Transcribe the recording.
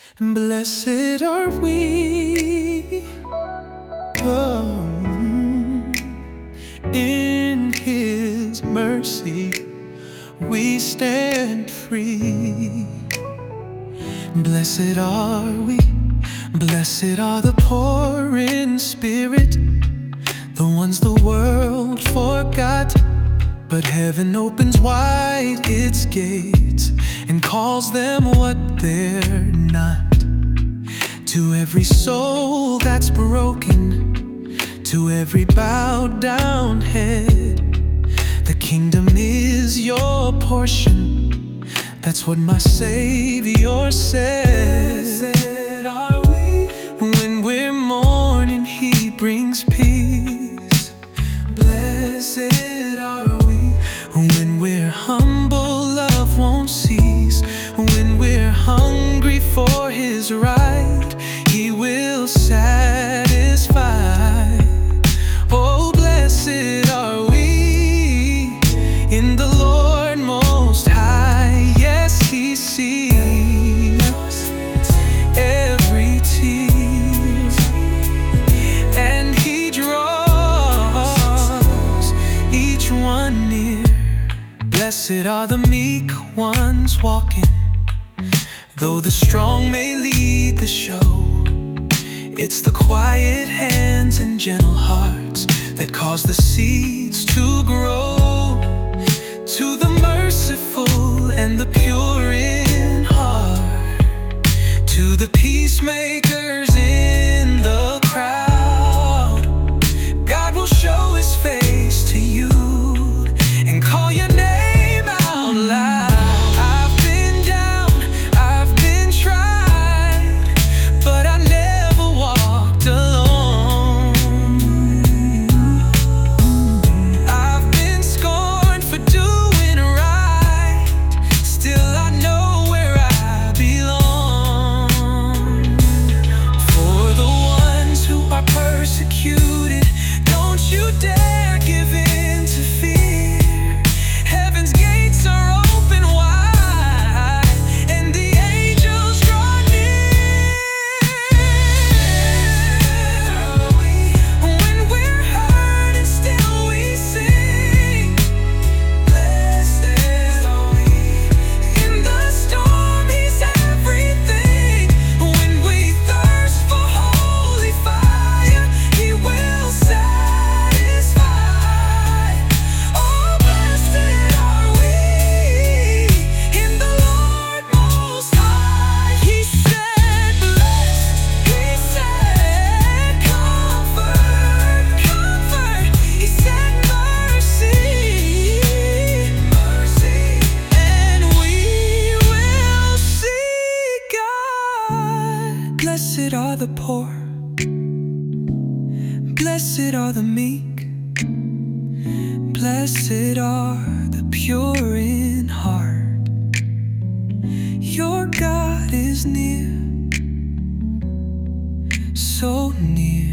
Blessed are we, oh, in His mercy we stand free. Blessed are we, blessed are the poor in spirit, the ones the world forgot. But heaven opens wide its gates and calls them what they're not. To every soul that's broken, to every bowed down head, the kingdom is your portion. That's what my Savior said. Blessed are we. When we're mourning, He brings peace. Blessed are we. When we're humble, love won't cease. When we're hungry for His right, He will satisfy. Oh, blessed are we in the Lord Most High. Yes, He sees every tear, and He draws each one near. Blessed are the meek ones walking, though the strong may lead the show. It's the quiet hands and gentle hearts that cause the seeds to grow. To the merciful and the pure in heart, to the peacemakers in the crowd, God will show His face to you and call your name out loud. I've been down, I've been tried, but I never walked alone. I've been scorned for doing right, still I know where I belong. For the ones who are persecuted, don't you dare give in to fear. Heaven's gates are open wide, and the angels draw near. When we're hurt and still we sing, blessed are we. In the storm He's everything. When we thirst for holy fire, He will satisfy. Oh, blessed are we in the Lord Most High. He said, blessed. He said, comfort, comfort. He said, mercy, mercy. And we will see God. Blessed are the poor, blessed are the meek, blessed are the pure in heart. Your God is near, so near.